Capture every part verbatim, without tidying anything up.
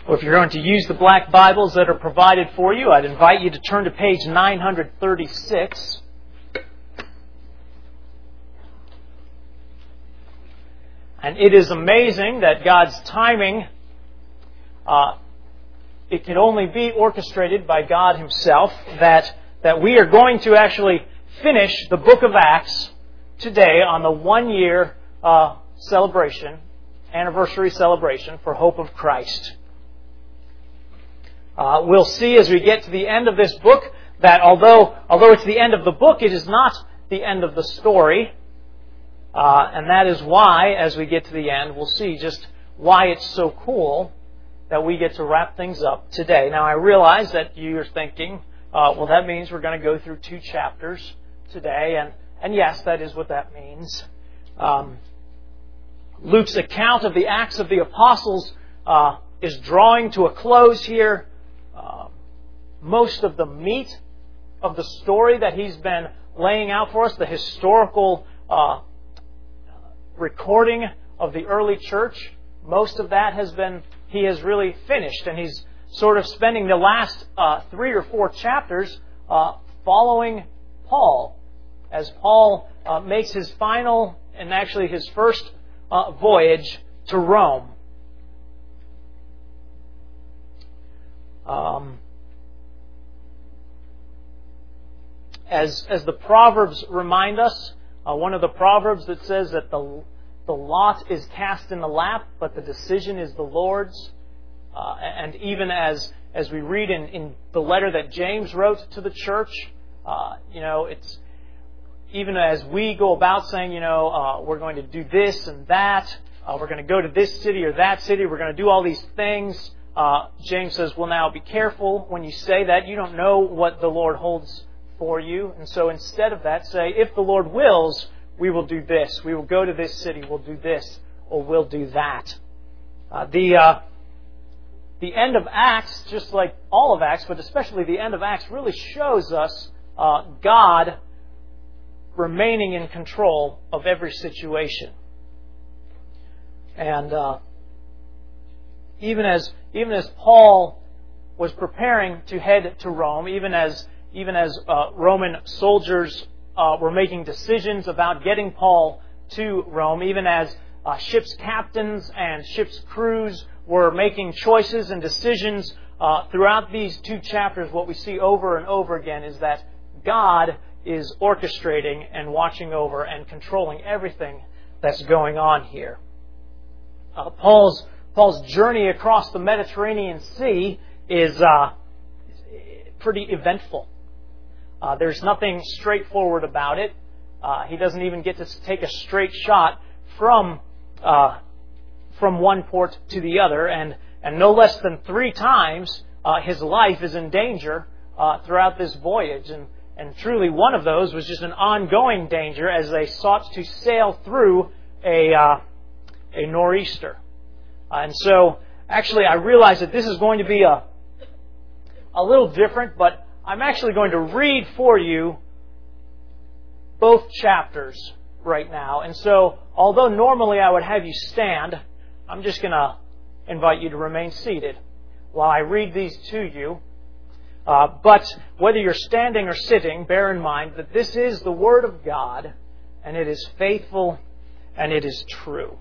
Well, if you're going to use the black Bibles that are provided for you, I'd invite you to turn to page nine thirty-six. And it is amazing that God's timing, uh, it can only be orchestrated by God Himself, that, that we are going to actually finish the book of Acts today on the one-year uh, celebration, anniversary celebration for Hope of Christ. Uh, we'll see as we get to the end of this book that although although it's the end of the book, it is not the end of the story. Uh, and that is why, as we get to the end, we'll see just why it's so cool that we get to wrap things up today. Now, I realize that you're thinking, uh, well, that means we're going to go through two chapters today. And, and yes, that is what that means. Um, Luke's account of the Acts of the Apostles uh, is drawing to a close here. Uh, most of the meat of the story that he's been laying out for us, the historical uh, recording of the early church, most of that has been, he has really finished. And he's sort of spending the last uh, three or four chapters uh, following Paul, as Paul uh, makes his final, and actually his first uh, voyage to Rome. Um, as as the Proverbs remind us, uh, one of the Proverbs that says that the the lot is cast in the lap, but the decision is the Lord's. Uh, and even as as we read in, in the letter that James wrote to the church, uh, you know, it's even as we go about saying, you know, uh, we're going to do this and that, uh, we're going to go to this city or that city, we're going to do all these things. Uh, James says, well, now be careful when you say that. You don't know what the Lord holds for you. And so instead of that, say, if the Lord wills, we will do this. We will go to this city. We'll do this, or we'll do that. Uh, the uh, the end of Acts, just like all of Acts, but especially the end of Acts, really shows us uh, God remaining in control of every situation. And uh, even as even as Paul was preparing to head to Rome, even as even as uh, Roman soldiers uh, were making decisions about getting Paul to Rome, even as uh, ships' captains and ships' crews were making choices and decisions uh, throughout these two chapters, what we see over and over again is that God is orchestrating and watching over and controlling everything that's going on here. Uh, Paul's Paul's journey across the Mediterranean Sea is uh, pretty eventful. Uh, there's nothing straightforward about it. Uh, he doesn't even get to take a straight shot from uh, from one port to the other, and and no less than three times uh, his life is in danger uh, throughout this voyage. And and truly, one of those was just an ongoing danger as they sought to sail through a uh, a nor'easter. Uh, and so, actually, I realize that this is going to be a a little different, but I'm actually going to read for you both chapters right now. And so, although normally I would have you stand, I'm just going to invite you to remain seated while I read these to you. Uh, but whether you're standing or sitting, bear in mind that this is the Word of God, and it is faithful, and it is true.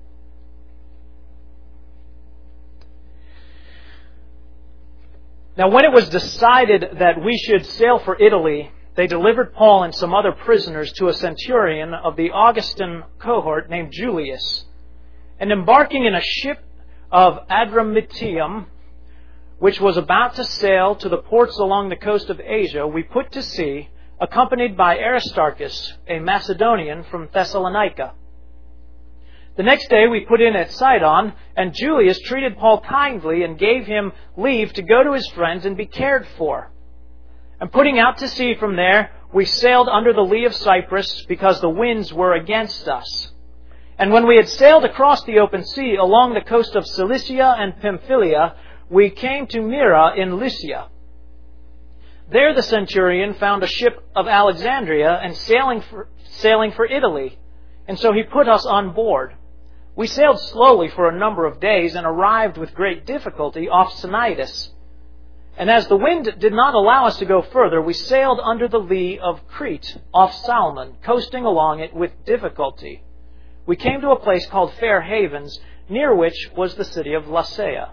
Now, when it was decided that we should sail for Italy, they delivered Paul and some other prisoners to a centurion of the Augustan cohort named Julius. And embarking in a ship of Adramyttium, which was about to sail to the ports along the coast of Asia, we put to sea, accompanied by Aristarchus, a Macedonian from Thessalonica. The next day we put in at Sidon, and Julius treated Paul kindly and gave him leave to go to his friends and be cared for. And putting out to sea from there, we sailed under the lee of Cyprus because the winds were against us. And when we had sailed across the open sea along the coast of Cilicia and Pamphylia, we came to Myra in Lycia. There the centurion found a ship of Alexandria and sailing for, sailing for Italy, and so he put us on board. We sailed slowly for a number of days and arrived with great difficulty off Cnidus. And as the wind did not allow us to go further, we sailed under the lee of Crete, off Salmon, coasting along it with difficulty. We came to a place called Fair Havens, near which was the city of Lasea.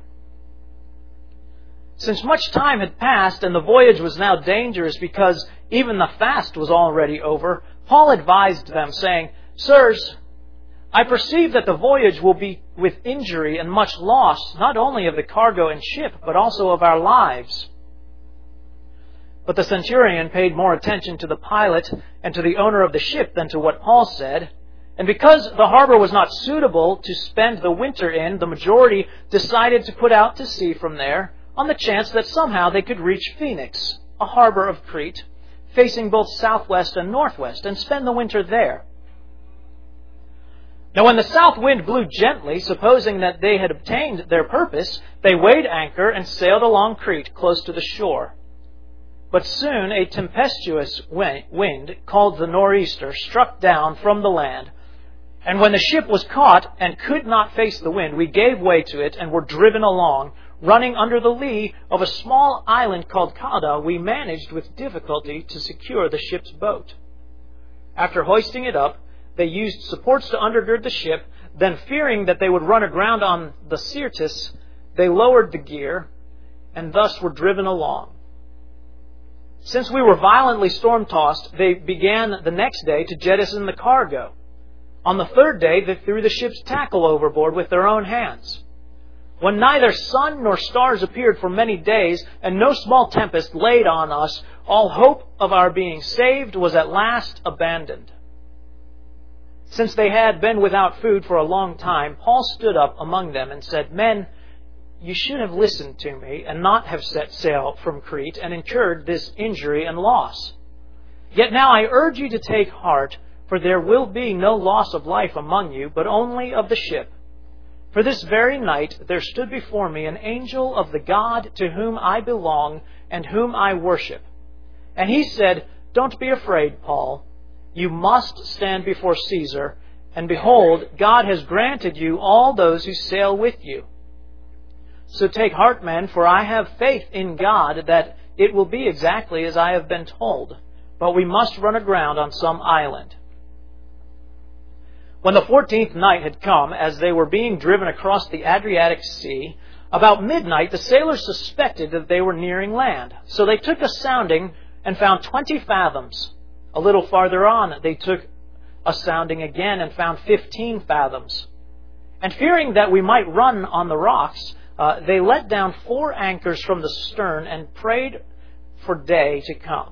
Since much time had passed and the voyage was now dangerous because even the fast was already over, Paul advised them, saying, "Sirs, I perceive that the voyage will be with injury and much loss, not only of the cargo and ship, but also of our lives." But the centurion paid more attention to the pilot and to the owner of the ship than to what Paul said. And because the harbor was not suitable to spend the winter in, the majority decided to put out to sea from there on the chance that somehow they could reach Phoenix, a harbor of Crete, facing both southwest and northwest, and spend the winter there. Now when the south wind blew gently, supposing that they had obtained their purpose, they weighed anchor and sailed along Crete close to the shore. But soon a tempestuous wind, called the nor'easter, struck down from the land. And when the ship was caught and could not face the wind, we gave way to it and were driven along. Running under the lee of a small island called Cauda, we managed with difficulty to secure the ship's boat. After hoisting it up, they used supports to undergird the ship. Then, fearing that they would run aground on the Syrtis, they lowered the gear and thus were driven along. Since we were violently storm-tossed, they began the next day to jettison the cargo. On the third day, they threw the ship's tackle overboard with their own hands. When neither sun nor stars appeared for many days, and no small tempest laid on us, all hope of our being saved was at last abandoned. Since they had been without food for a long time, Paul stood up among them and said, "Men, you should have listened to me and not have set sail from Crete and incurred this injury and loss. Yet now I urge you to take heart, for there will be no loss of life among you, but only of the ship. For this very night there stood before me an angel of the God to whom I belong and whom I worship. And he said, 'Don't be afraid, Paul. You must stand before Caesar, and behold, God has granted you all those who sail with you. So take heart, men, for I have faith in God that it will be exactly as I have been told, but we must run aground on some island.' When the fourteenth night had come, as they were being driven across the Adriatic Sea, about midnight the sailors suspected that they were nearing land. So they took a sounding and found twenty fathoms. A little farther on, they took a sounding again and found fifteen fathoms. And fearing that we might run on the rocks, uh, they let down four anchors from the stern and prayed for day to come.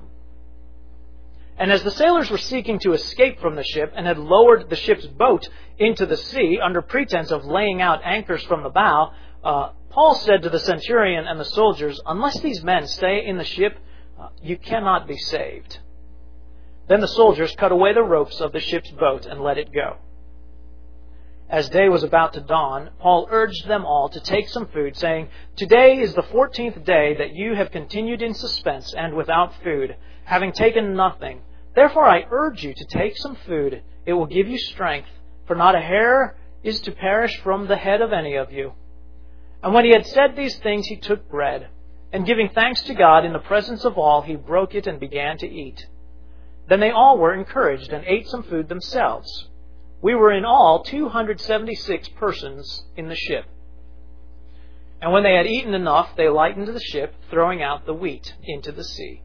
And as the sailors were seeking to escape from the ship and had lowered the ship's boat into the sea under pretense of laying out anchors from the bow, uh, Paul said to the centurion and the soldiers, 'Unless these men stay in the ship, uh, you cannot be saved.' Then the soldiers cut away the ropes of the ship's boat and let it go. As day was about to dawn, Paul urged them all to take some food, saying, 'Today is the fourteenth day that you have continued in suspense and without food, having taken nothing. Therefore I urge you to take some food. It will give you strength, for not a hair is to perish from the head of any of you.' And when he had said these things, he took bread, and giving thanks to God in the presence of all, he broke it and began to eat. Then they all were encouraged and ate some food themselves. We were in all two hundred seventy-six persons in the ship. And when they had eaten enough, they lightened the ship, throwing out the wheat into the sea.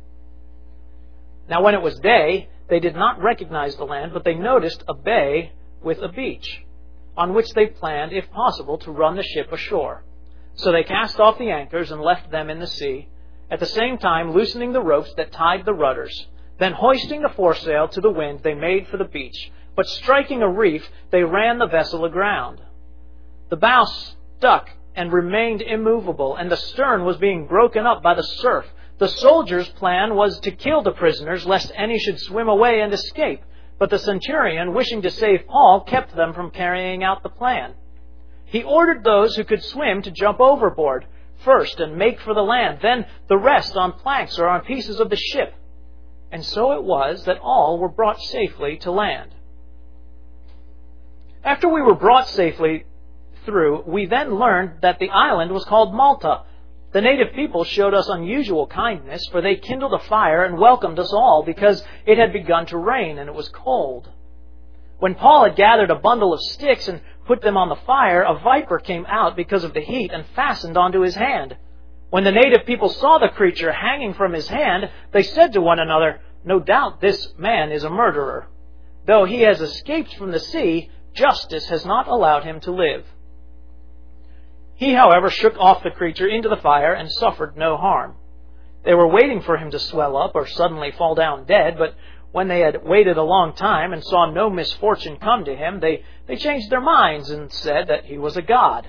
Now when it was day, they did not recognize the land, but they noticed a bay with a beach, on which they planned, if possible, to run the ship ashore. So they cast off the anchors and left them in the sea, at the same time loosening the ropes that tied the rudders. Then hoisting the foresail to the wind, they made for the beach. But striking a reef, they ran the vessel aground. The bow stuck and remained immovable, and the stern was being broken up by the surf. The soldiers' plan was to kill the prisoners, lest any should swim away and escape. But the centurion, wishing to save Paul, kept them from carrying out the plan. He ordered those who could swim to jump overboard first and make for the land, then the rest on planks or on pieces of the ship. And so it was that all were brought safely to land. After we were brought safely through, we then learned that the island was called Malta. The native people showed us unusual kindness, for they kindled a fire and welcomed us all, because it had begun to rain and it was cold. When Paul had gathered a bundle of sticks and put them on the fire, a viper came out because of the heat and fastened onto his hand. When the native people saw the creature hanging from his hand, they said to one another, "No doubt this man is a murderer. Though he has escaped from the sea, justice has not allowed him to live." He, however, shook off the creature into the fire and suffered no harm. They were waiting for him to swell up or suddenly fall down dead, but when they had waited a long time and saw no misfortune come to him, they, they changed their minds and said that he was a god.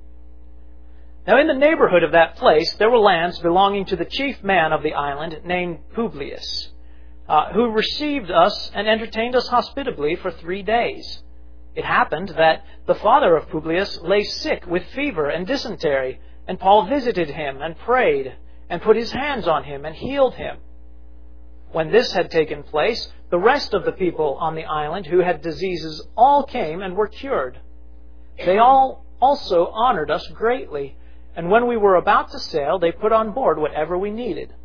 Now in the neighborhood of that place there were lands belonging to the chief man of the island, named Publius, uh, who received us and entertained us hospitably for three days. It happened that the father of Publius lay sick with fever and dysentery, and Paul visited him and prayed and put his hands on him and healed him. When this had taken place, the rest of the people on the island who had diseases all came and were cured. They all also honored us greatly, and when we were about to sail, they put on board whatever we needed.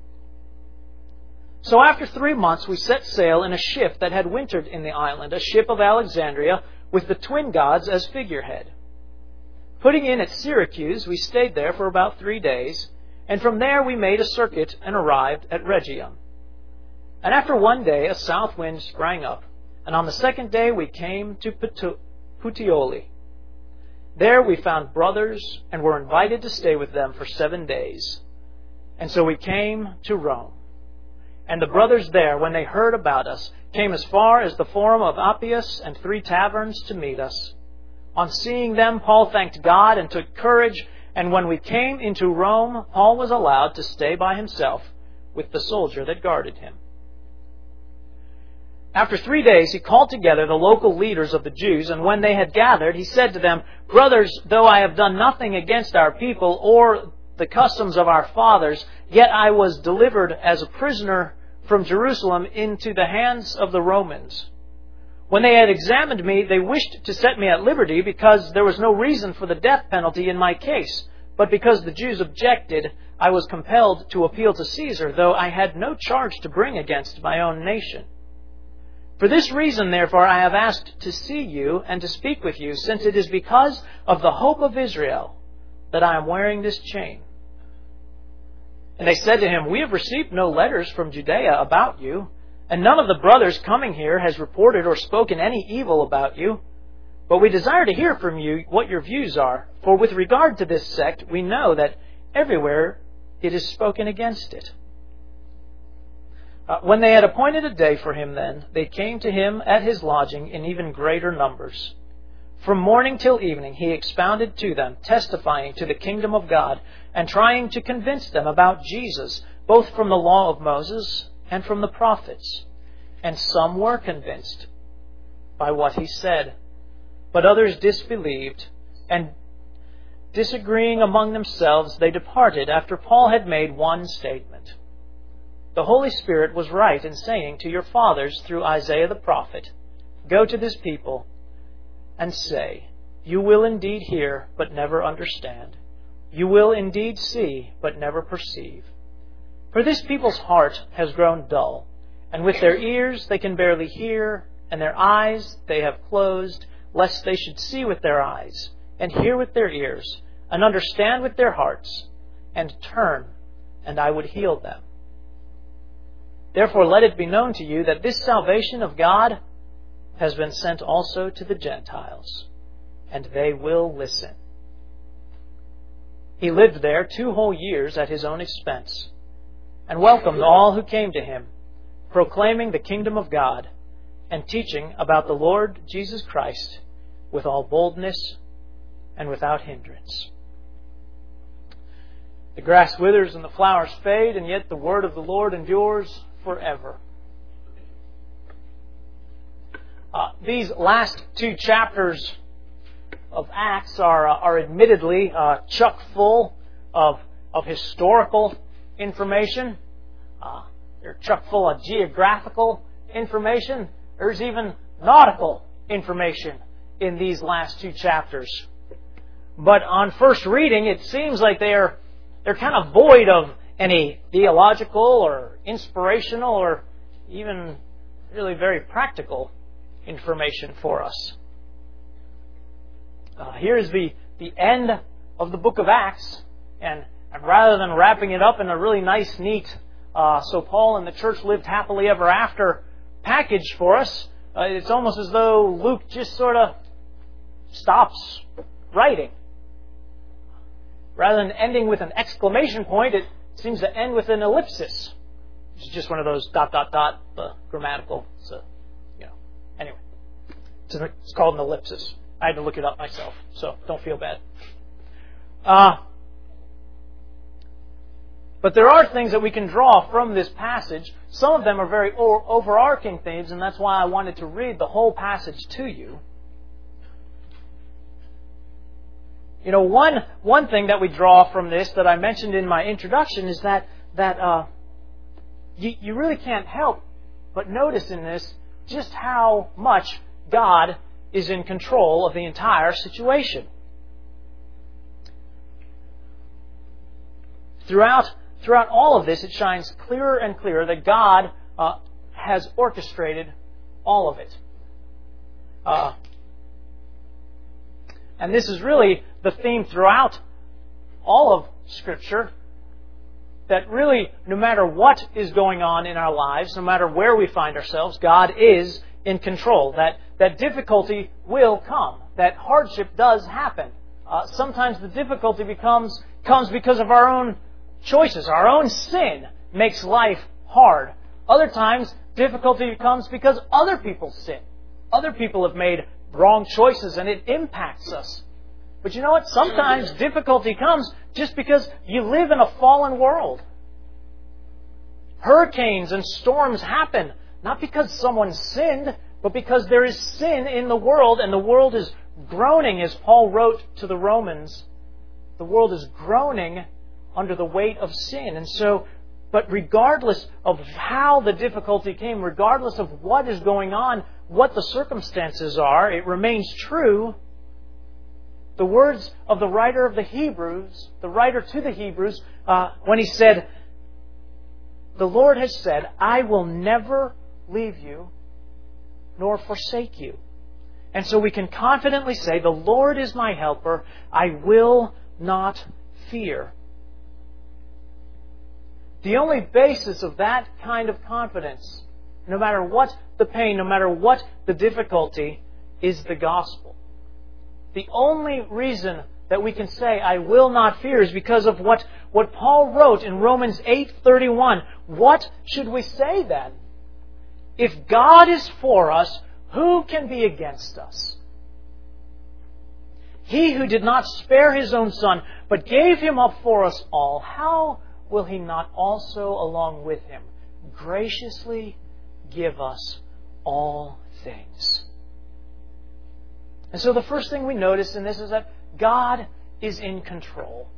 So after three months we set sail in a ship that had wintered in the island, a ship of Alexandria, with the twin gods as figurehead. Putting in at Syracuse, we stayed there for about three days, and from there we made a circuit and arrived at Rhegium. And after one day a south wind sprang up, and on the second day we came to Puteoli. There we found brothers and were invited to stay with them for seven days. And so we came to Rome. And the brothers there, when they heard about us, came as far as the Forum of Appius and Three Taverns to meet us. On seeing them, Paul thanked God and took courage, and when we came into Rome, Paul was allowed to stay by himself with the soldier that guarded him. After three days he called together the local leaders of the Jews, and when they had gathered, he said to them, "Brothers, though I have done nothing against our people or the customs of our fathers, yet I was delivered as a prisoner from Jerusalem into the hands of the Romans. When they had examined me, they wished to set me at liberty because there was no reason for the death penalty in my case. But because the Jews objected, I was compelled to appeal to Caesar, though I had no charge to bring against my own nation. For this reason, therefore, I have asked to see you and to speak with you, since it is because of the hope of Israel that I am wearing this chain." And they said to him, "We have received no letters from Judea about you, and none of the brothers coming here has reported or spoken any evil about you. But we desire to hear from you what your views are, for with regard to this sect, we know that everywhere it is spoken against it." Uh, when they had appointed a day for him then, they came to him at his lodging in even greater numbers. From morning till evening he expounded to them, testifying to the kingdom of God, and trying to convince them about Jesus, both from the law of Moses and from the prophets. And some were convinced by what he said, but others disbelieved, and disagreeing among themselves, they departed after Paul had made one statement. "The Holy Spirit was right in saying to your fathers through Isaiah the prophet, 'Go to this people and say, you will indeed hear, but never understand. You will indeed see, but never perceive. For this people's heart has grown dull, and with their ears they can barely hear, and their eyes they have closed, lest they should see with their eyes, and hear with their ears, and understand with their hearts, and turn, and I would heal them. Therefore let it be known to you that this salvation of God has been sent also to the Gentiles, and they will listen.' He lived there two whole years at his own expense, and welcomed all who came to him, proclaiming the kingdom of God, and teaching about the Lord Jesus Christ with all boldness and without hindrance." The grass withers and the flowers fade, and yet the word of the Lord endures forever. Uh, these last two chapters of Acts are uh, are admittedly uh, chock full of of historical information. Uh, they're chock full of geographical information. There's even nautical information in these last two chapters. But on first reading, it seems like they are they're kind of void of any theological or inspirational or even really very practical information for us. Uh, here is the, the end of the book of Acts, and, and rather than wrapping it up in a really nice, neat, uh, so Paul and the church lived happily ever after package for us, uh, it's almost as though Luke just sort of stops writing. Rather than ending with an exclamation point, it seems to end with an ellipsis. It's just one of those dot, dot, dot, uh, grammatical. So, you know, anyway. It's, a, it's called an ellipsis. I had to look it up myself, so don't feel bad. Uh, but there are things that we can draw from this passage. Some of them are very o- overarching themes, and that's why I wanted to read the whole passage to you. You know, one one thing that we draw from this that I mentioned in my introduction is that that uh, you, you really can't help but notice in this just how much God is in control of the entire situation. Throughout throughout all of this, it shines clearer and clearer that God uh, has orchestrated all of it. Uh, and this is really the theme throughout all of Scripture, that really, no matter what is going on in our lives, no matter where we find ourselves, God is in control. That, that difficulty will come. That hardship does happen. Uh, sometimes the difficulty becomes comes because of our own choices. Our own sin makes life hard. Other times, difficulty comes because other people sin. Other people have made wrong choices and it impacts us. But you know what? Sometimes difficulty comes just because you live in a fallen world. Hurricanes and storms happen not because someone sinned, but because there is sin in the world, and the world is groaning, as Paul wrote to the Romans. The world is groaning under the weight of sin. And so, but regardless of how the difficulty came, regardless of what is going on, what the circumstances are, it remains true. The words of the writer of the Hebrews, the writer to the Hebrews, uh, when he said, "The Lord has said, I will never leave you nor forsake you." And so we can confidently say, "The Lord is my helper, I will not fear." The only basis of that kind of confidence, no matter what the pain, no matter what the difficulty, is the gospel. The only reason that we can say, "I will not fear," is because of what, what Paul wrote in Romans eight thirty-one. What should we say then? If God is for us, who can be against us? He who did not spare His own Son, but gave Him up for us all, how will He not also, along with Him, graciously give us all things? And so the first thing we notice in this is that God is in control.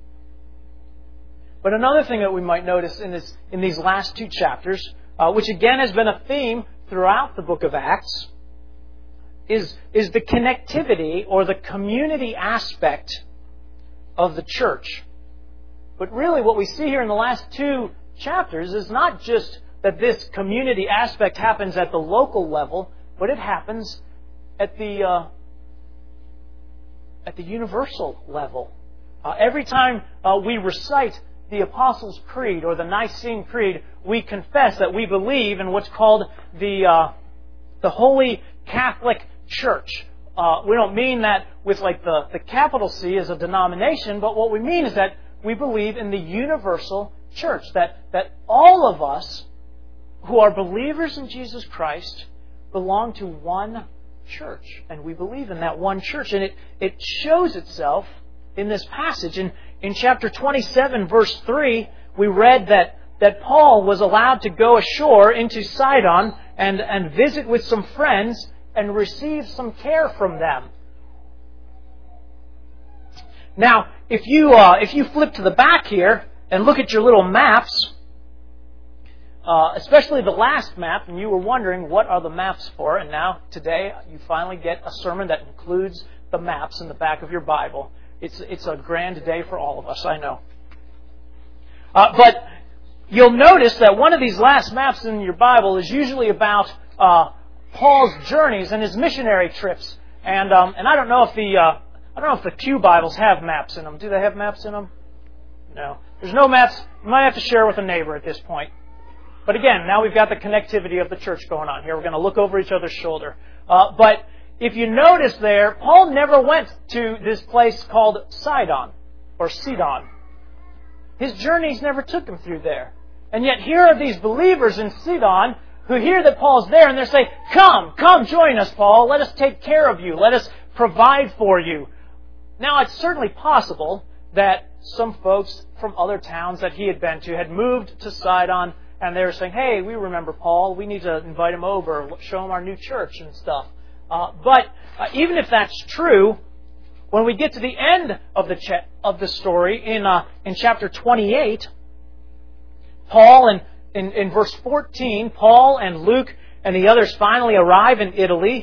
But another thing that we might notice in this in these last two chapters, uh, which again has been a theme throughout the book of Acts, is, is the connectivity or the community aspect of the church. But really what we see here in the last two chapters is not just that this community aspect happens at the local level, but it happens at the uh, at the universal level. Uh, every time uh, we recite the Apostles' Creed or the Nicene Creed, we confess that we believe in what's called the uh, the Holy Catholic Church. Uh, we don't mean that with like the, the capital C as a denomination, but what we mean is that we believe in the universal church, that, that all of us who are believers in Jesus Christ belong to one church. And we believe in that one church. And it, it shows itself in this passage. In, in chapter twenty-seven, verse three, we read that, that Paul was allowed to go ashore into Sidon and, and visit with some friends and receive some care from them. Now, if you uh, if you flip to the back here and look at your little maps, uh, especially the last map, and you were wondering what are the maps for, and now today you finally get a sermon that includes the maps in the back of your Bible. It's it's a grand day for all of us, I know. Uh, but you'll notice that one of these last maps in your Bible is usually about uh, Paul's journeys and his missionary trips. And um, and I don't know if the uh, I don't know if the Pew Bibles have maps in them. Do they have maps in them? No. There's no maps. You might have to share with a neighbor at this point. But again, now we've got the connectivity of the church going on here. We're going to look over each other's shoulder. Uh, but if you notice there, Paul never went to this place called Sidon or Sidon. His journeys never took him through there. And yet here are these believers in Sidon who hear that Paul's there and they're saying, come, come join us, Paul. Let us take care of you. Let us provide for you. Now, it's certainly possible that some folks from other towns that he had been to had moved to Sidon and they were saying, hey, we remember Paul. We need to invite him over, show him our new church and stuff. Uh, but uh, even if that's true, when we get to the end of the ch- of the story in uh, in chapter twenty-eight, Paul and in, in verse fourteen, Paul and Luke and the others finally arrive in Italy,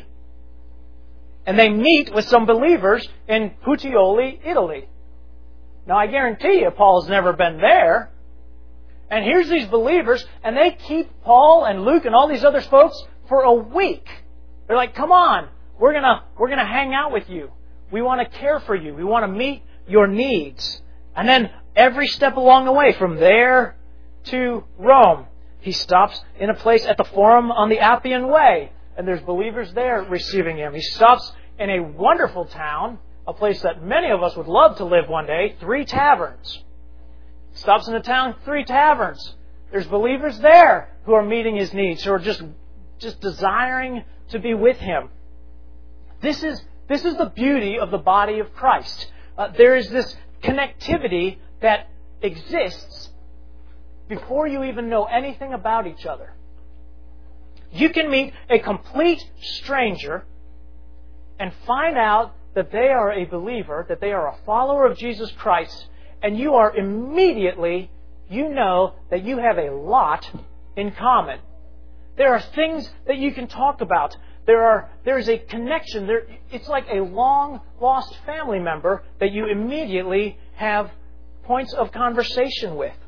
and they meet with some believers in Puteoli, Italy. Now, I guarantee you, Paul's never been there. And here's these believers, and they keep Paul and Luke and all these other folks for a week. They're like, come on, we're gonna we're gonna hang out with you. We want to care for you. We want to meet your needs. And then every step along the way, from there to Rome, he stops in a place at the Forum on the Appian Way, and there's believers there receiving him. He stops in a wonderful town, a place that many of us would love to live one day, Three Taverns. Stops in a town, Three Taverns. There's believers there who are meeting his needs, who are just, just desiring to be with him. This is, this is the beauty of the body of Christ. Uh, there is this connectivity that exists before you even know anything about each other. You can meet a complete stranger and find out that they are a believer, that they are a follower of Jesus Christ, and you are immediately, you know that you have a lot in common. There are things that you can talk about. There are there is a connection. There, it's like a long-lost family member that you immediately have points of conversation with.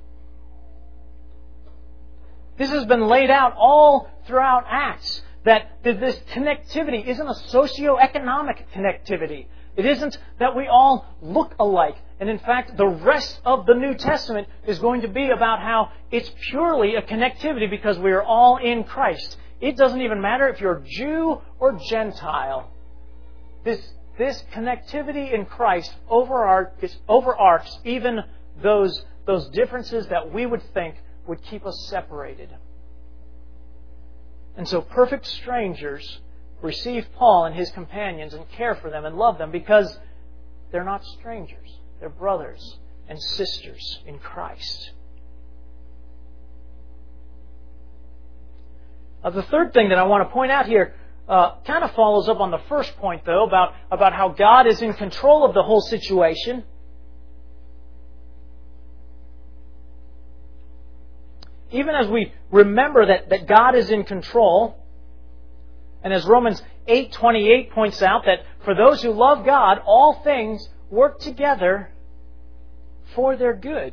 This has been laid out all throughout Acts, that this connectivity isn't a socioeconomic connectivity. It isn't that we all look alike. And in fact, the rest of the New Testament is going to be about how it's purely a connectivity because we are all in Christ. It doesn't even matter if you're Jew or Gentile. This, this connectivity in Christ overarches, overarches even those, those differences that we would think would keep us separated. And so perfect strangers receive Paul and his companions and care for them and love them because they're not strangers. They're brothers and sisters in Christ. Uh, the third thing that I want to point out here uh, kind of follows up on the first point, though, about, about how God is in control of the whole situation. Even as we remember that, that God is in control, and as Romans eight twenty-eight points out, that for those who love God, all things work together for their good.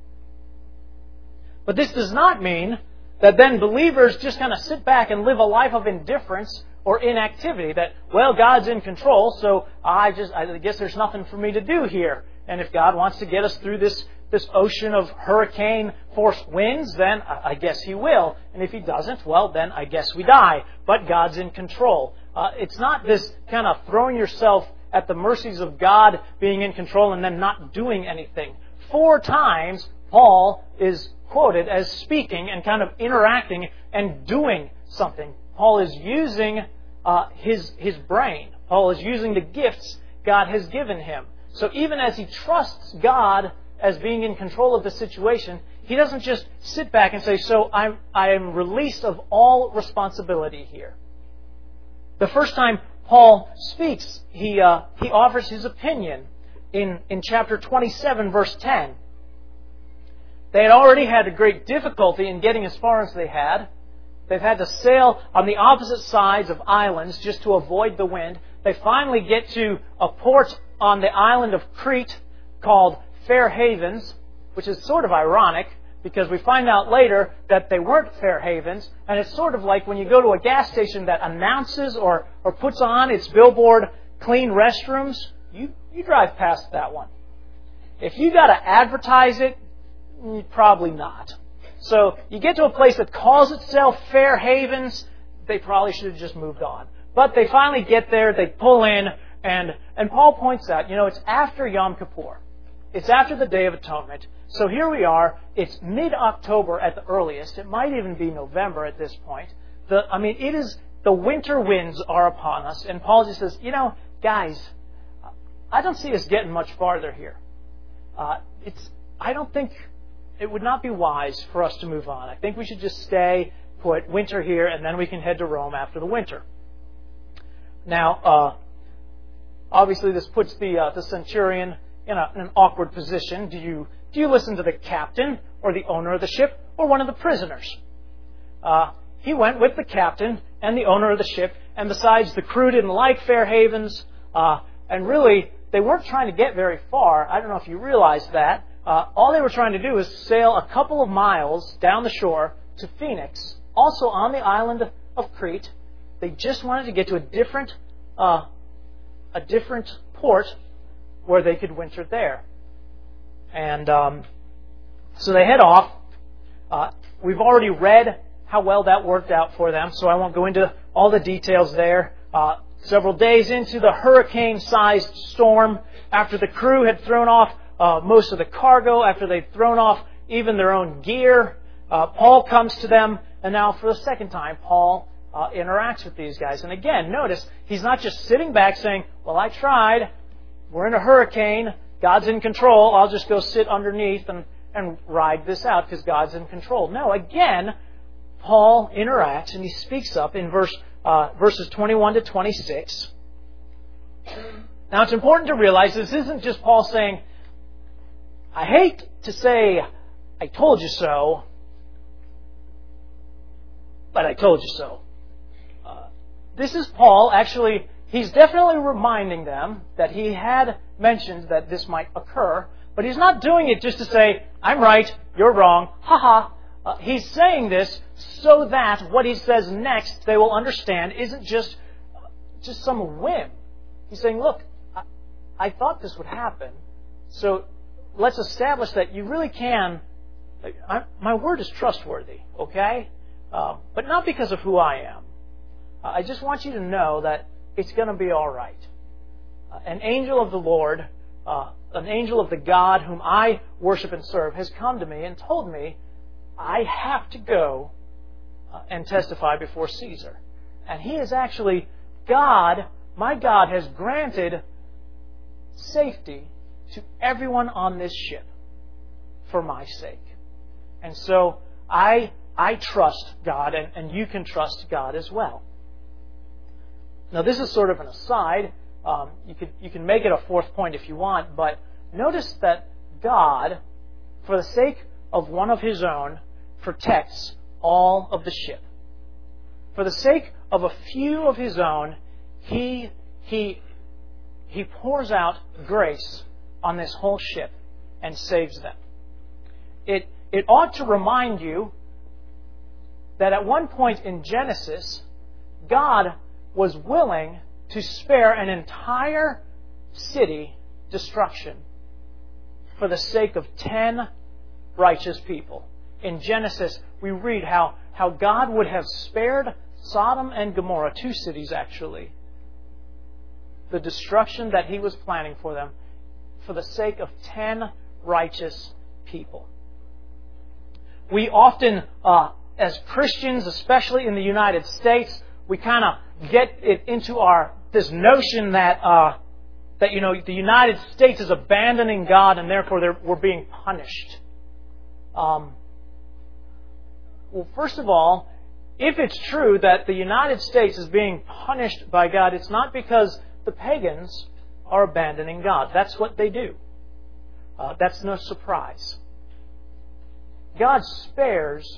But this does not mean that then believers just kind of sit back and live a life of indifference or inactivity. That, well, God's in control, so I just I guess there's nothing for me to do here. And if God wants to get us through this this ocean of hurricane-force winds, then I guess He will. And if He doesn't, well, then I guess we die. But God's in control. Uh, it's not this kind of throwing yourself at the mercies of God being in control and then not doing anything. Four times, Paul is quoted as speaking and kind of interacting and doing something. Paul is using uh, his, his brain. Paul is using the gifts God has given him. So even as he trusts God as being in control of the situation, he doesn't just sit back and say, so I'm, I am released of all responsibility here. The first time Paul speaks, he, uh, he offers his opinion in, in chapter twenty-seven, verse ten. They had already had a great difficulty in getting as far as they had. They've had to sail on the opposite sides of islands just to avoid the wind. They finally get to a port on the island of Crete called Fair Havens, which is sort of ironic because we find out later that they weren't Fair Havens. And it's sort of like when you go to a gas station that announces or, or puts on its billboard, clean restrooms, you, you drive past that one. If you got to advertise it, probably not. So you get to a place that calls itself Fair Havens, they probably should have just moved on. But they finally get there, they pull in, and, and Paul points out, you know, it's after Yom Kippur. It's after the Day of Atonement. So here we are, it's mid-October at the earliest. It might even be November at this point. The, I mean, it is, the winter winds are upon us. And Paul just says, you know, guys, I don't see us getting much farther here. Uh, it's, I don't think it would not be wise for us to move on. I think we should just stay, put winter here, and then we can head to Rome after the winter. Now, uh, obviously, this puts the uh, the centurion in, a, in an awkward position. Do you do you listen to the captain or the owner of the ship or one of the prisoners? Uh, he went with the captain and the owner of the ship, and besides, the crew didn't like Fair Havens, uh, and really, they weren't trying to get very far. I don't know if you realize that. Uh, all they were trying to do was sail a couple of miles down the shore to Phoenix, also on the island of Crete. They just wanted to get to a different, uh, a different port where they could winter there. And um, so they head off. Uh, we've already read how well that worked out for them, so I won't go into all the details there. Uh, several days into the hurricane-sized storm, after the crew had thrown off uh, most of the cargo, after they'd thrown off even their own gear, uh, Paul comes to them, and now for the second time, Paul uh, interacts with these guys. And again, notice, he's not just sitting back saying, well, I tried, we're in a hurricane, God's in control, I'll just go sit underneath and, and ride this out because God's in control. No, again, Paul interacts and he speaks up in verse uh, verses twenty-one to twenty-six. Now, it's important to realize this isn't just Paul saying, I hate to say, I told you so, but I told you so. Uh, this is Paul, actually, he's definitely reminding them that he had mentioned that this might occur, but he's not doing it just to say, I'm right, you're wrong, haha. Uh, he's saying this so that what he says next, they will understand, isn't just, just some whim. He's saying, look, I, I thought this would happen, so let's establish that you really can. I, my word is trustworthy, okay? Uh, but not because of who I am. Uh, I just want you to know that it's going to be all right. Uh, an angel of the Lord, uh, an angel of the God whom I worship and serve, has come to me and told me I have to go uh, and testify before Caesar. And he is actually, God, my God has granted safety to everyone on this ship for my sake. And so I I trust God, and, and you can trust God as well. Now, this is sort of an aside. Um, you could you can make it a fourth point if you want, but notice that God, for the sake of one of His own, protects all of the ship. For the sake of a few of His own, He He He pours out grace on this whole ship and saves them. It it ought to remind you that at one point in Genesis, God was willing to spare an entire city destruction for the sake of ten righteous people. In Genesis, we read how, how God would have spared Sodom and Gomorrah, two cities actually, the destruction that He was planning for them for the sake of ten righteous people. We often, uh, as Christians, especially in the United States, we kind of get it into our this notion that uh, that you know the United States is abandoning God and therefore we're being punished. Um, well, first of all, if it's true that the United States is being punished by God, it's not because the pagans are abandoning God. That's what they do. Uh, that's no surprise. God spares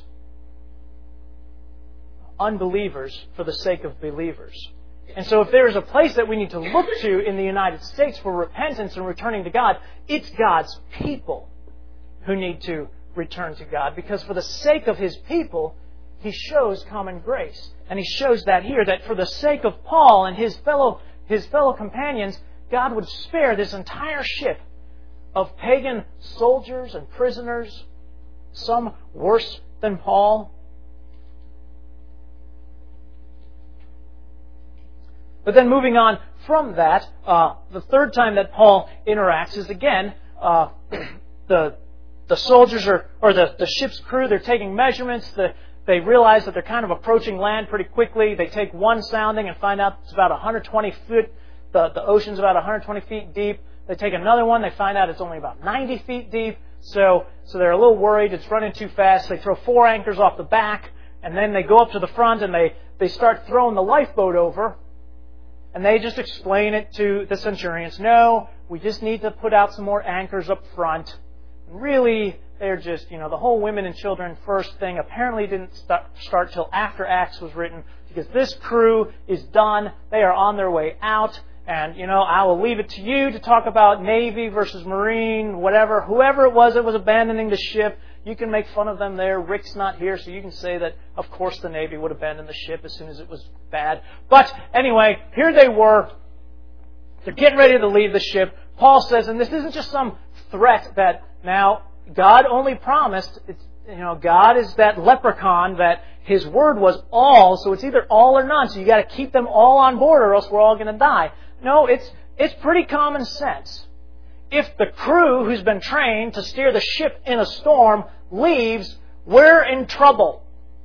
unbelievers for the sake of believers. And so if there is a place that we need to look to in the United States for repentance and returning to God, it's God's people who need to return to God. Because for the sake of His people, He shows common grace. And He shows that here, that for the sake of Paul and his fellow, his fellow companions, God would spare this entire ship of pagan soldiers and prisoners, some worse than Paul. But then moving on from that, uh, the third time that Paul interacts is again, uh, the the soldiers are, or the, the ship's crew, they're taking measurements. The, they realize that they're kind of approaching land pretty quickly. They take one sounding and find out it's about one hundred twenty feet. The, the ocean's about one hundred twenty feet deep. They take another one. They find out it's only about ninety feet deep. So, so they're a little worried. It's running too fast. They throw four anchors off the back, and then they go up to the front and they, they start throwing the lifeboat over. And they just explain it to the centurions. No, we just need to put out some more anchors up front. And really, they're just, you know, the whole women and children first thing apparently didn't start, start till after Acts was written, because this crew is done. They are on their way out. And, you know, I will leave it to you to talk about Navy versus Marine, whatever. Whoever it was that was abandoning the ship, you can make fun of them there. Rick's not here, so you can say that, of course, the Navy would abandon the ship as soon as it was bad. But anyway, here they were. They're getting ready to leave the ship. Paul says, and this isn't just some threat that now God only promised. It's, you know, God is that leprechaun that His word was all, so it's either all or none. So you got to keep them all on board, or else we're all going to die. No, it's it's pretty common sense. If the crew who's been trained to steer the ship in a storm leaves, we're in trouble.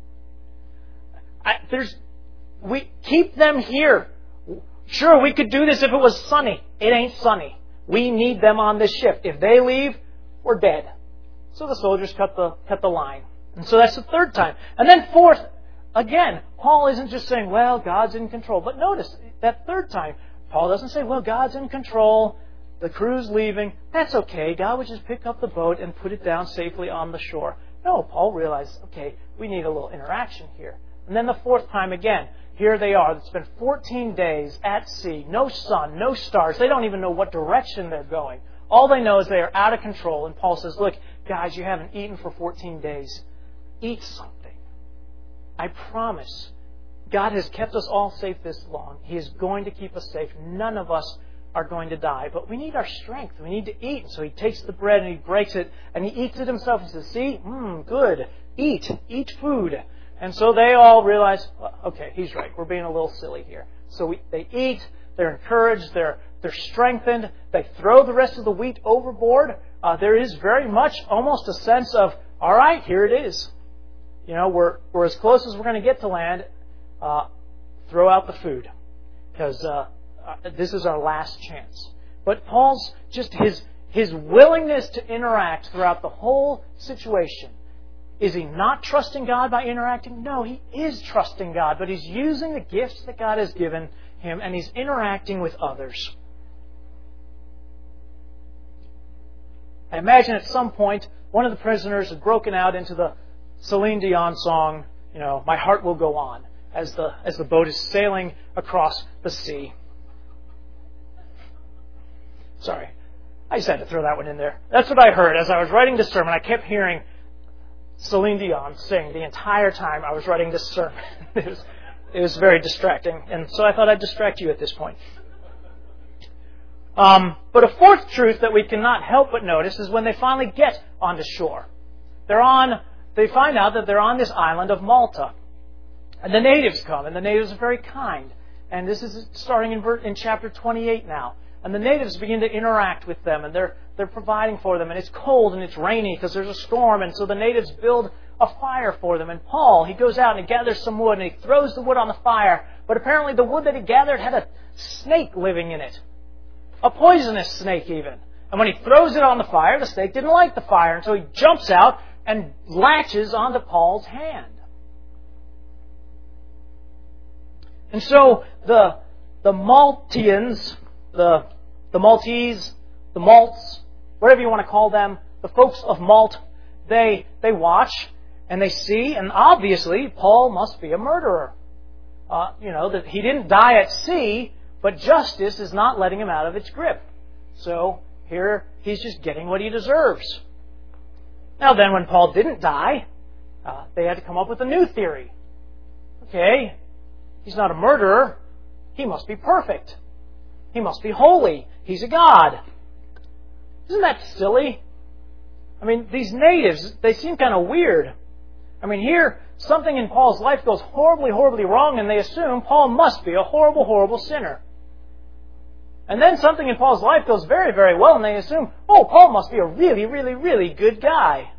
I, there's, we keep them here. Sure, we could do this if it was sunny. It ain't sunny. We need them on this ship. If they leave, we're dead. So the soldiers cut the cut the line. And so that's the third time. And then fourth, again, Paul isn't just saying, well, God's in control. But notice, that third time, Paul doesn't say, well, God's in control. The crew's leaving. That's okay. God would just pick up the boat and put it down safely on the shore. No, Paul realized, okay, we need a little interaction here. And then the fourth time again, here they are. It's been fourteen days at sea. No sun, no stars. They don't even know what direction they're going. All they know is they are out of control. And Paul says, look, guys, you haven't eaten for fourteen days. Eat something. I promise. God has kept us all safe this long. He is going to keep us safe. None of us are going to die. But we need our strength. We need to eat. So he takes the bread and he breaks it and he eats it himself. He says, see, mmm, good. Eat. Eat food. And so they all realize, well, okay, he's right. We're being a little silly here. So we, they eat. They're encouraged. They're, they're strengthened. They throw the rest of the wheat overboard. Uh, there is very much almost a sense of, all right, here it is. You know, we're, we're as close as we're going to get to land. Uh, throw out the food. Because uh, uh, this is our last chance. But Paul's just his his willingness to interact throughout the whole situation. Is he not trusting God by interacting? No, he is trusting God. But he's using the gifts that God has given him and he's interacting with others. I imagine at some point one of the prisoners had broken out into the Celine Dion song, you know, My Heart Will Go On, as the as the boat is sailing across the sea. Sorry. I just had to throw that one in there. That's what I heard as I was writing this sermon. I kept hearing Celine Dion sing the entire time I was writing this sermon. It was, it was very distracting. And so I thought I'd distract you at this point. Um, but a fourth truth that we cannot help but notice is when they finally get onto shore. They're on, they find out that they're on this island of Malta. And the natives come, and the natives are very kind. And this is starting in, in chapter twenty-eight now. And the natives begin to interact with them, and they're they're providing for them. And it's cold and it's rainy because there's a storm, and so the natives build a fire for them. And Paul, he goes out and he gathers some wood, and he throws the wood on the fire. But apparently the wood that he gathered had a snake living in it. A poisonous snake even. And when he throws it on the fire, the snake didn't like the fire, and so he jumps out and latches onto Paul's hand. And so the the Maltians, the the Maltese, the Malts, whatever you want to call them, the folks of Malt, they they watch and they see, and obviously Paul must be a murderer. Uh, you know, that he didn't die at sea, but justice is not letting him out of its grip. So here he's just getting what he deserves. Now then, when Paul didn't die, uh, they had to come up with a new theory. Okay, he's not a murderer. He must be perfect. He must be holy. He's a god. Isn't that silly? I mean, these natives, they seem kind of weird. I mean, here, something in Paul's life goes horribly, horribly wrong, and they assume Paul must be a horrible, horrible sinner. And then something in Paul's life goes very, very well, and they assume, oh, Paul must be a really, really, really good guy.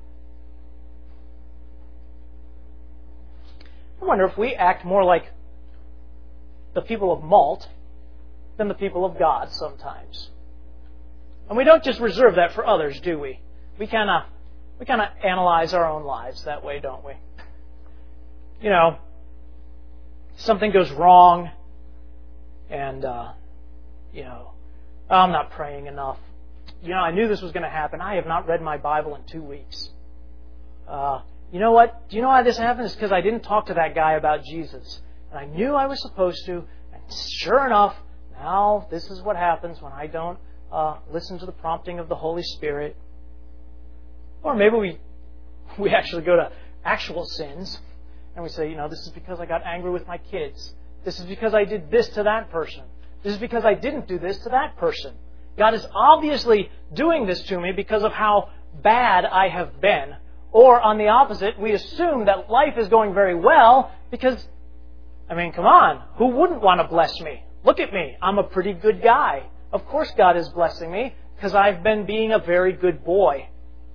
I wonder if we act more like the people of Malt than the people of God sometimes. And we don't just reserve that for others, do we? We kind of we kind of analyze our own lives that way, don't we? You know, something goes wrong, and uh, you know, oh, I'm not praying enough. You know, I knew this was going to happen. I have not read my Bible in two weeks. Uh, you know what? Do you know why this happened? It's because I didn't talk to that guy about Jesus. And I knew I was supposed to. And sure enough, now this is what happens when I don't uh, listen to the prompting of the Holy Spirit. Or maybe we we actually go to actual sins. And we say, you know, this is because I got angry with my kids. This is because I did this to that person. This is because I didn't do this to that person. God is obviously doing this to me because of how bad I have been. Or on the opposite, we assume that life is going very well because, I mean, come on, who wouldn't want to bless me? Look at me, I'm a pretty good guy. Of course God is blessing me because I've been being a very good boy.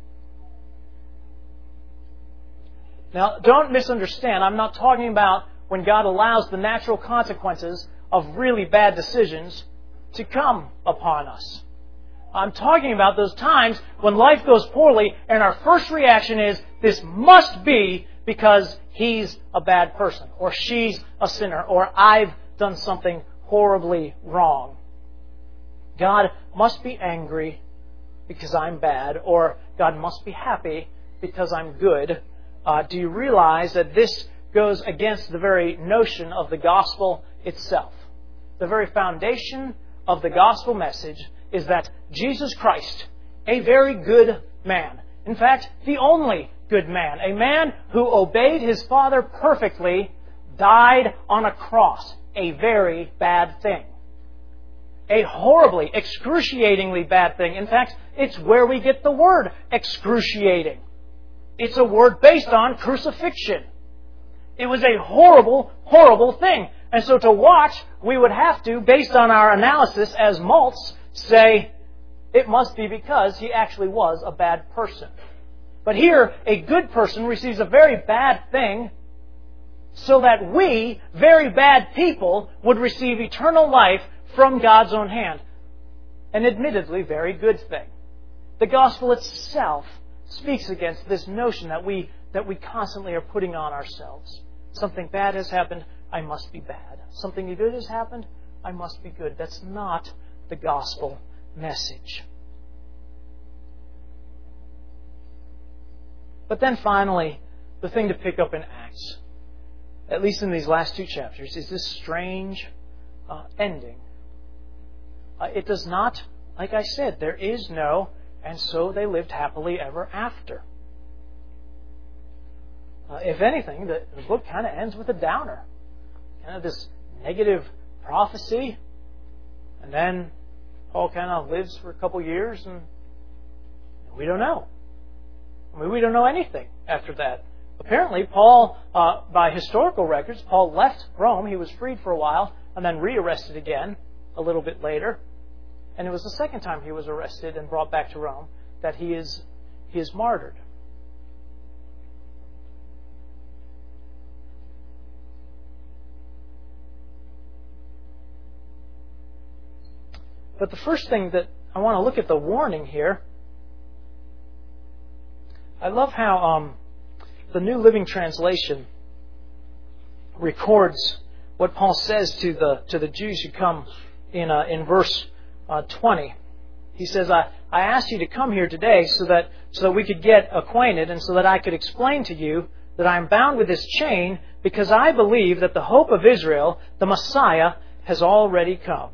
Now, don't misunderstand. I'm not talking about when God allows the natural consequences of really bad decisions to come upon us. I'm talking about those times when life goes poorly and our first reaction is, this must be because he's a bad person, or she's a sinner, or I've done something horribly wrong. God must be angry because I'm bad, or God must be happy because I'm good. Uh, do you realize that this goes against the very notion of the gospel itself? The very foundation of the gospel message is that Jesus Christ, a very good man, in fact, the only good man, a man who obeyed his Father perfectly, died on a cross, a very bad thing. A horribly, excruciatingly bad thing. In fact, it's where we get the word excruciating. It's a word based on crucifixion. It was a horrible, horrible thing. And so to watch, we would have to, based on our analysis as Maltz, say, it must be because he actually was a bad person. But here, a good person receives a very bad thing so that we, very bad people, would receive eternal life from God's own hand. An admittedly very good thing. The gospel itself speaks against this notion that we that we constantly are putting on ourselves. Something bad has happened, I must be bad. Something good has happened, I must be good. That's not the gospel message. But then finally, the thing to pick up in Acts, at least in these last two chapters, is this strange uh, ending. Uh, it does not, like I said, there is no, and so they lived happily ever after. Uh, if anything, the, the book kind of ends with a downer. Kind of this negative prophecy, and then Paul kind of lives for a couple years, and we don't know. I mean, we don't know anything after that. Apparently, Paul, uh, by historical records, Paul left Rome. He was freed for a while, and then rearrested again a little bit later. And it was the second time he was arrested and brought back to Rome that he is he is martyred. But the first thing that I want to look at the warning here. I love how um, the New Living Translation records what Paul says to the to the Jews who come in uh, in verse uh, twenty. He says, uh, I asked you to come here today so that, so that we could get acquainted and so that I could explain to you that I'm bound with this chain because I believe that the hope of Israel, the Messiah, has already come.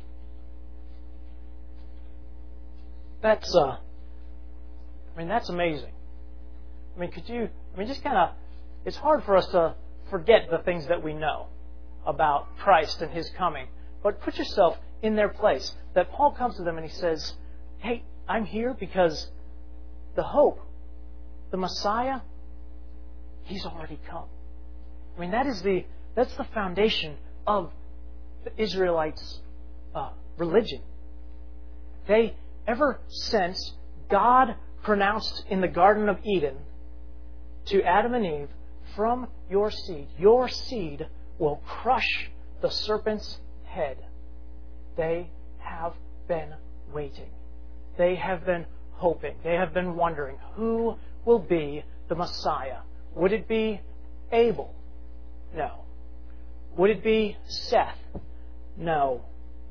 That's, uh, I mean, that's amazing. I mean, could you, I mean, just kind of, it's hard for us to forget the things that we know about Christ and His coming. But put yourself in their place. That Paul comes to them and he says, hey, I'm here because the hope, the Messiah, He's already come. I mean, that is the, that's the foundation of the Israelites' uh, religion. They, ever since God pronounced in the Garden of Eden to Adam and Eve, from your seed, your seed will crush the serpent's head. They have been waiting. They have been hoping. They have been wondering, who will be the Messiah? Would it be Abel? No. Would it be Seth? No.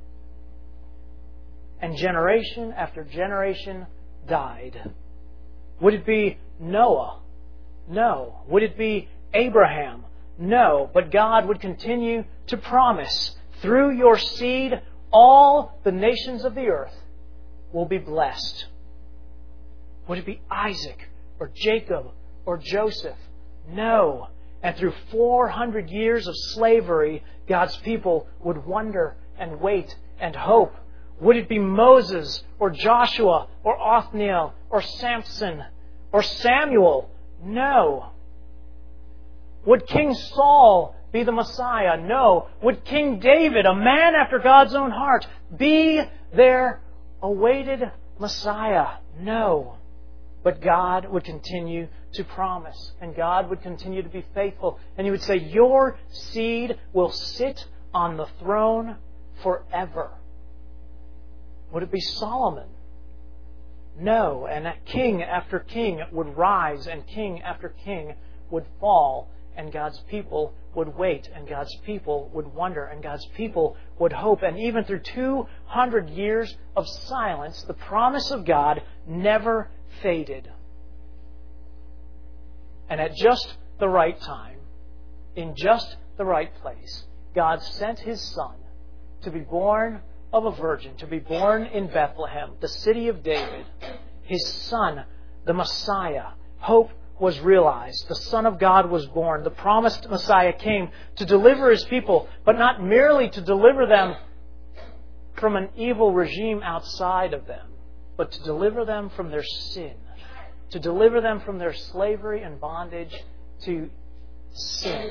And generation after generation died. Would it be Noah? No. Would it be Abraham? No. But God would continue to promise, through your seed, all the nations of the earth will be blessed. Would it be Isaac or Jacob or Joseph? No. And through four hundred years of slavery, God's people would wonder and wait and hope. Would it be Moses or Joshua or Othniel or Samson or Samuel? No. Would King Saul be the Messiah? No. Would King David, a man after God's own heart, be their awaited Messiah? No. But God would continue to promise, and God would continue to be faithful. And He would say, your seed will sit on the throne forever. Would it be Solomon? No. And king after king would rise, and king after king would fall, and God's people would wait, and God's people would wonder, and God's people would hope. And even through two hundred years of silence, the promise of God never faded. And at just the right time, in just the right place, God sent His Son to be born of a virgin, to be born in Bethlehem, the city of David. His Son, the Messiah. Hope was realized. The Son of God was born. The promised Messiah came to deliver His people, but not merely to deliver them from an evil regime outside of them, but to deliver them from their sin, to deliver them from their slavery and bondage to sin.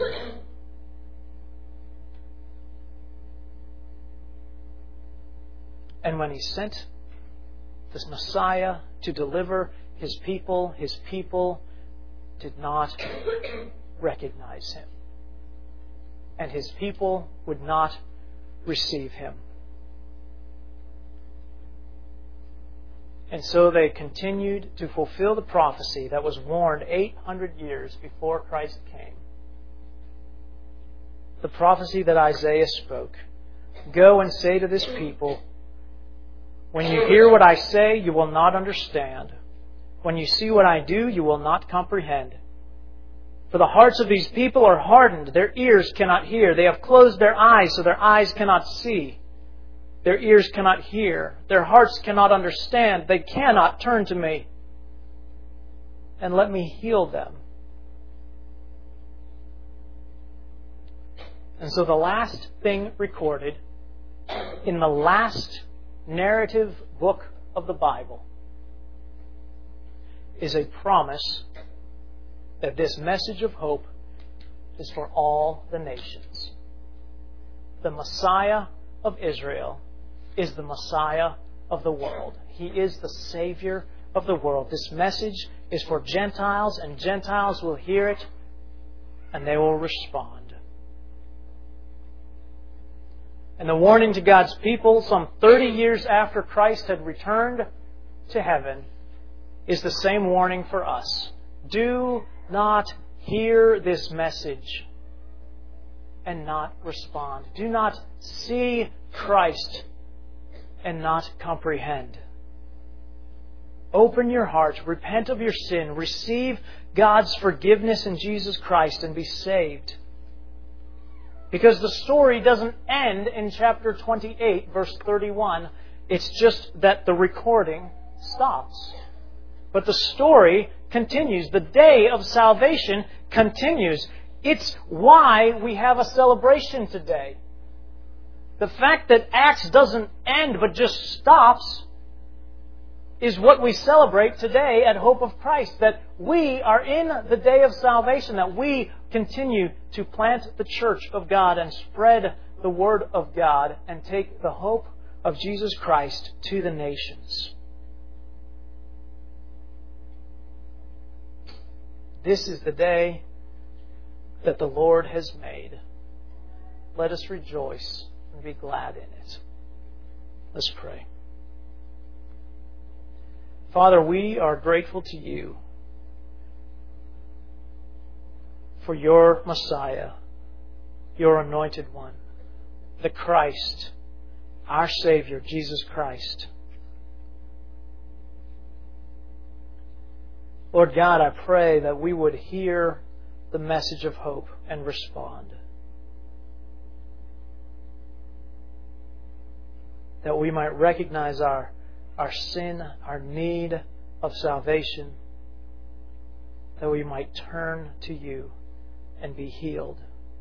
And when He sent this Messiah to deliver His people, His people did not recognize Him. And His people would not receive Him. And so they continued to fulfill the prophecy that was warned eight hundred years before Christ came. The prophecy that Isaiah spoke. Go and say to this people, when you hear what I say, you will not understand. When you see what I do, you will not comprehend. For the hearts of these people are hardened. Their ears cannot hear. They have closed their eyes so their eyes cannot see. Their ears cannot hear. Their hearts cannot understand. They cannot turn to me and let me heal them. And so the last thing recorded in the last narrative book of the Bible is a promise that this message of hope is for all the nations. The Messiah of Israel is the Messiah of the world. He is the Savior of the world. This message is for Gentiles, and Gentiles will hear it and they will respond. And the warning to God's people some thirty years after Christ had returned to heaven is the same warning for us. Do not hear this message and not respond. Do not see Christ and not comprehend. Open your heart, repent of your sin, receive God's forgiveness in Jesus Christ, and be saved. Because the story doesn't end in chapter twenty-eight, verse thirty-one. It's just that the recording stops. But the story continues. The day of salvation continues. It's why we have a celebration today. The fact that Acts doesn't end but just stops is what we celebrate today at Hope of Christ. That we are in the day of salvation. That we continue to plant the church of God and spread the word of God and take the hope of Jesus Christ to the nations. This is the day that the Lord has made. Let us rejoice and be glad in it. Let's pray. Father, we are grateful to you for your Messiah, your anointed one, the Christ, our Savior, Jesus Christ. Lord God, I pray that we would hear the message of hope and respond. That we might recognize our, our sin, our need of salvation. That we might turn to you and be healed.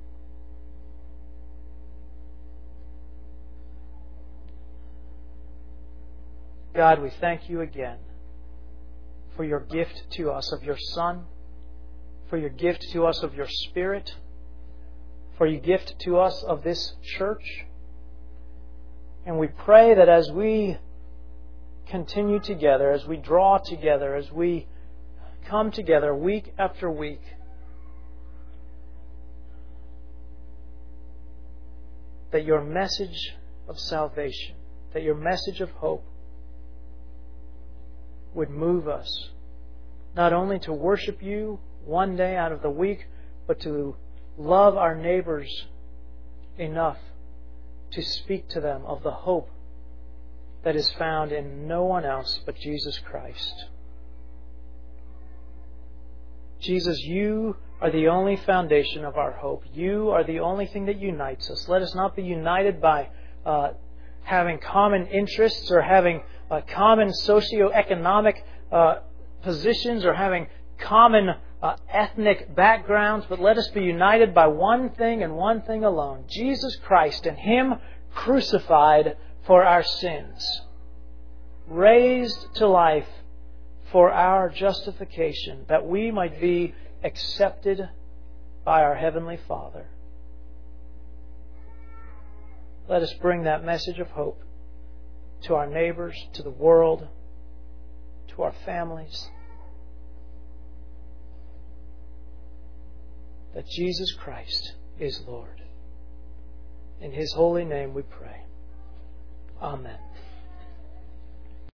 God, we thank you again for your gift to us of your Son, for your gift to us of your Spirit, for your gift to us of this church. And we pray that as we continue together, as we draw together, as we come together week after week, that your message of salvation, that your message of hope would move us not only to worship you one day out of the week, but to love our neighbors enough to speak to them of the hope that is found in no one else but Jesus Christ. Jesus, you are the only foundation of our hope. You are the only thing that unites us. Let us not be united by uh, having common interests or having uh, common socioeconomic uh, positions or having common uh, ethnic backgrounds, but let us be united by one thing and one thing alone: Jesus Christ and Him crucified for our sins, raised to life for our justification, that we might be accepted by our Heavenly Father. Let us bring that message of hope to our neighbors, to the world, to our families. That Jesus Christ is Lord. In His holy name we pray. Amen.